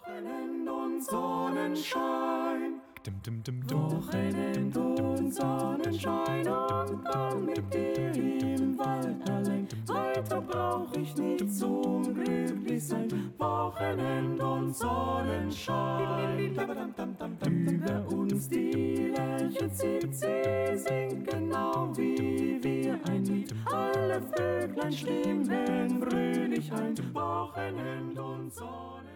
Wochenend und Sonnenschein. Wochenend und Sonnenschein und dann mit dir im Wald allein. Weiter brauch ich nicht zum Glücklichsein. Wochenend und Sonnenschein. Über uns die Lerche zieht, sie singt genau wie wir ein Lied. Alle Vöglein stimmen fröhlich ein. Wochenend und Sonnenschein.